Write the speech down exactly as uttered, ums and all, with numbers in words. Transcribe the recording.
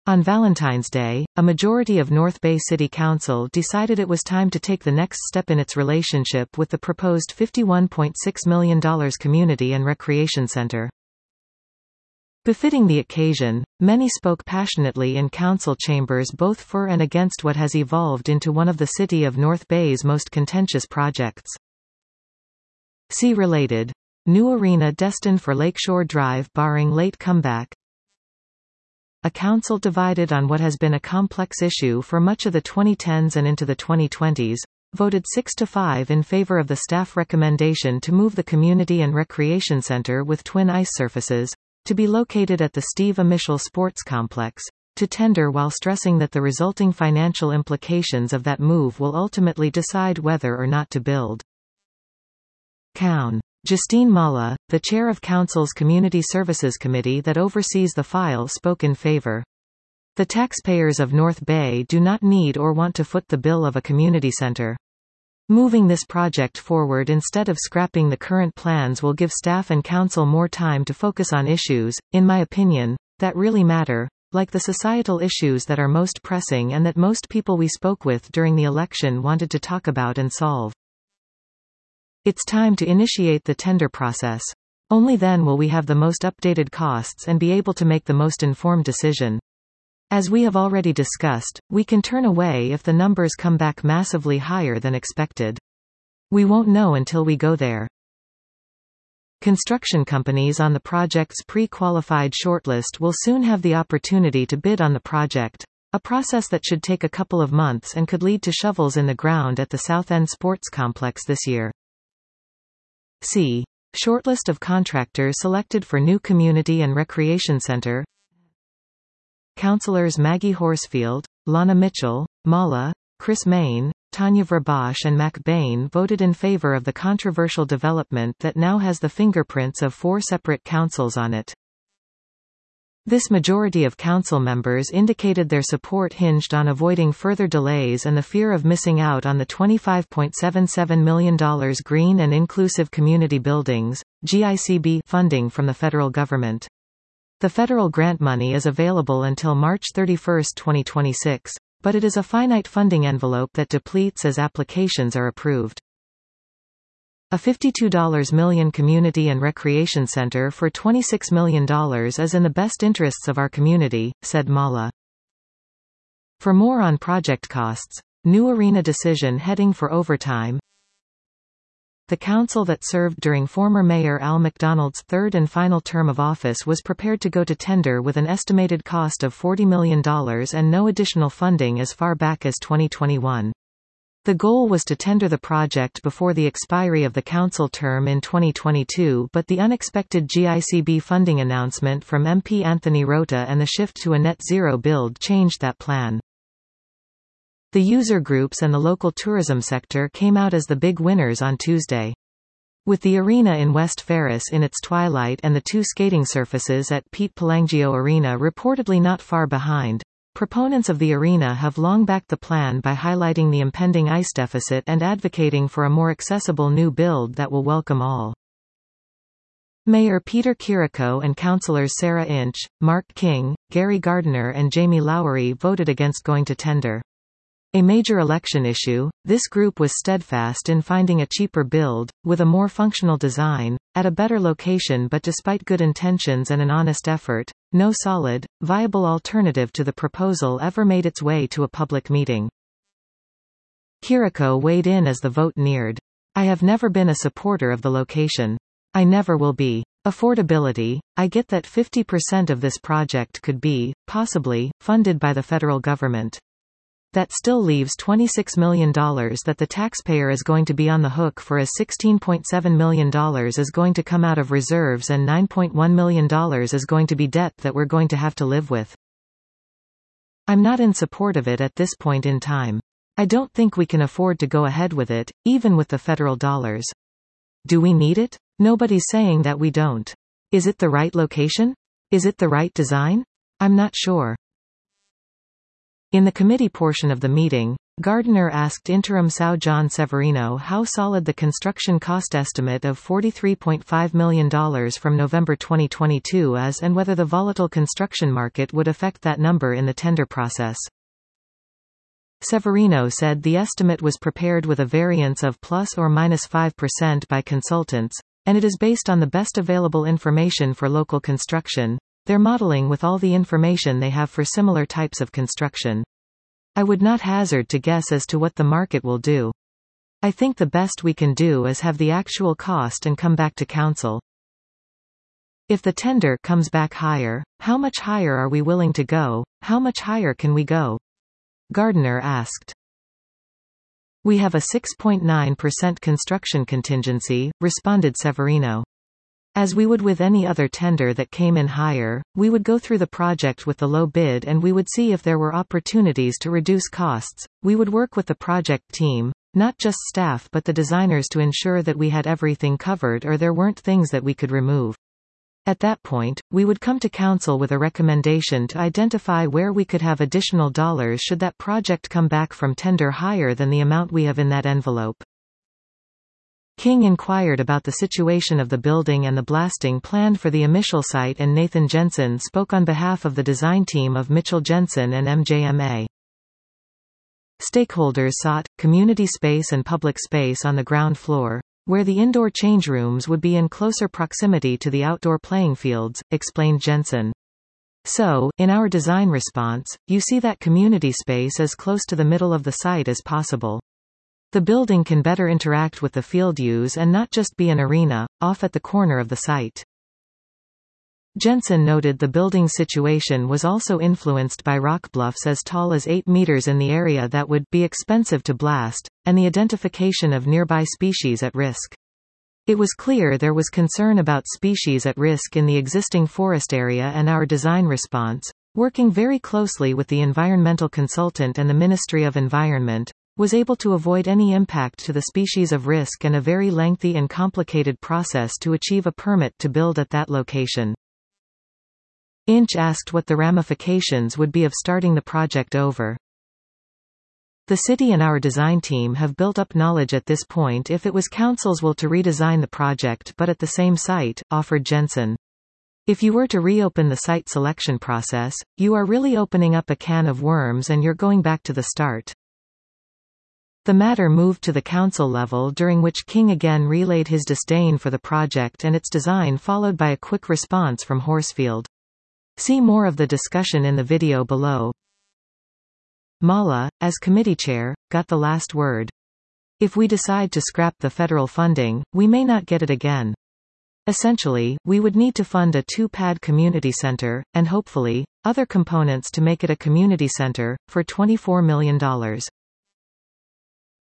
On Valentine's Day, a majority of North Bay City Council decided it was time to take the next step in its relationship with the proposed fifty-one point six million dollars community and recreation center. Befitting the occasion, many spoke passionately in council chambers both for and against what has evolved into one of the City of North Bay's most contentious projects. See related. New arena destined for Lakeshore Drive barring late comeback. A council divided on what has been a complex issue for much of the twenty tens and into the twenty twenties, voted six to five in favor of the staff recommendation to move the Community and Recreation Center with twin ice surfaces, to be located at the Steve Amichel Sports Complex, to tender while stressing that the resulting financial implications of that move will ultimately decide whether or not to build. Coun. Justine Mala, the chair of Council's Community Services Committee that oversees the file, spoke in favor. The taxpayers of North Bay do not need or want to foot the bill of a community center. Moving this project forward instead of scrapping the current plans will give staff and council more time to focus on issues, in my opinion, that really matter, like the societal issues that are most pressing and that most people we spoke with during the election wanted to talk about and solve. It's time to initiate the tender process. Only then will we have the most updated costs and be able to make the most informed decision. As we have already discussed, we can turn away if the numbers come back massively higher than expected. We won't know until we go there. Construction companies on the project's pre-qualified shortlist will soon have the opportunity to bid on the project, a process that should take a couple of months and could lead to shovels in the ground at the South End Sports Complex this year. See. Shortlist of contractors selected for new Community and Recreation Center. Councillors Maggie Horsfield, Lana Mitchell, Mala, Chris Main, Tanya Verbosch and Mac Bain voted in favor of the controversial development that now has the fingerprints of four separate councils on it. This majority of council members indicated their support hinged on avoiding further delays and the fear of missing out on the twenty-five point seven seven million dollars Green and Inclusive Community Buildings (G I C B) funding from the federal government. The federal grant money is available until March thirty-first, twenty twenty-six, but it is a finite funding envelope that depletes as applications are approved. A fifty-two million dollars community and recreation center for twenty-six million dollars is in the best interests of our community, said Mala. For more on project costs, new arena decision heading for overtime. The council that served during former Mayor Al McDonald's third and final term of office was prepared to go to tender with an estimated cost of forty million dollars and no additional funding as far back as twenty twenty-one. The goal was to tender the project before the expiry of the council term in twenty twenty-two, but the unexpected G I C B funding announcement from M P Anthony Rota and the shift to a net zero build changed that plan. The user groups and the local tourism sector came out as the big winners on Tuesday. With the arena in West Ferris in its twilight and the two skating surfaces at Pete Pelangio Arena reportedly not far behind, proponents of the arena have long backed the plan by highlighting the impending ice deficit and advocating for a more accessible new build that will welcome all. Mayor Peter Chirico and councillors Sarah Inch, Mark King, Gary Gardiner and Jamie Lowery voted against going to tender. A major election issue, this group was steadfast in finding a cheaper build, with a more functional design, at a better location, but despite good intentions and an honest effort, no solid, viable alternative to the proposal ever made its way to a public meeting. Chirico weighed in as the vote neared. I have never been a supporter of the location. I never will be. Affordability, I get that fifty percent of this project could be, possibly, funded by the federal government. That still leaves twenty-six million dollars that the taxpayer is going to be on the hook for, as sixteen point seven million dollars is going to come out of reserves and nine point one million dollars is going to be debt that we're going to have to live with. I'm not in support of it at this point in time. I don't think we can afford to go ahead with it, even with the federal dollars. Do we need it? Nobody's saying that we don't. Is it the right location? Is it the right design? I'm not sure. In the committee portion of the meeting, Gardiner asked interim São John Severino how solid the construction cost estimate of forty-three point five million dollars from November twenty twenty-two is and whether the volatile construction market would affect that number in the tender process. Severino said the estimate was prepared with a variance of plus or minus five percent by consultants, and it is based on the best available information for local construction. They're modeling with all the information they have for similar types of construction. I would not hazard to guess as to what the market will do. I think the best we can do is have the actual cost and come back to council. If the tender comes back higher, how much higher are we willing to go? How much higher can we go? Gardiner asked. We have a six point nine percent construction contingency, responded Severino. As we would with any other tender that came in higher, we would go through the project with the low bid and we would see if there were opportunities to reduce costs. We would work with the project team, not just staff but the designers, to ensure that we had everything covered or there weren't things that we could remove. At that point, we would come to council with a recommendation to identify where we could have additional dollars should that project come back from tender higher than the amount we have in that envelope. King inquired about the situation of the building and the blasting planned for the Amichel site, and Nathan Jensen spoke on behalf of the design team of Mitchell Jensen and M J M A. Stakeholders sought community space and public space on the ground floor, where the indoor change rooms would be in closer proximity to the outdoor playing fields, explained Jensen. So, in our design response, you see that community space as close to the middle of the site as possible. The building can better interact with the field use and not just be an arena, off at the corner of the site. Jensen noted the building's situation was also influenced by rock bluffs as tall as eight meters in the area that would be expensive to blast, and the identification of nearby species at risk. It was clear there was concern about species at risk in the existing forest area, and our design response, working very closely with the environmental consultant and the Ministry of Environment, was able to avoid any impact to the species of risk and a very lengthy and complicated process to achieve a permit to build at that location. Inch asked what the ramifications would be of starting the project over. The city and our design team have built up knowledge at this point if it was council's will to redesign the project but at the same site, offered Jensen. If you were to reopen the site selection process, you are really opening up a can of worms and you're going back to the start. The matter moved to the council level, during which King again relayed his disdain for the project and its design, followed by a quick response from Horsfield. See more of the discussion in the video below. Mala, as committee chair, got the last word. If we decide to scrap the federal funding, we may not get it again. Essentially, we would need to fund a two-pad community center, and hopefully, other components to make it a community center, for twenty-four million dollars.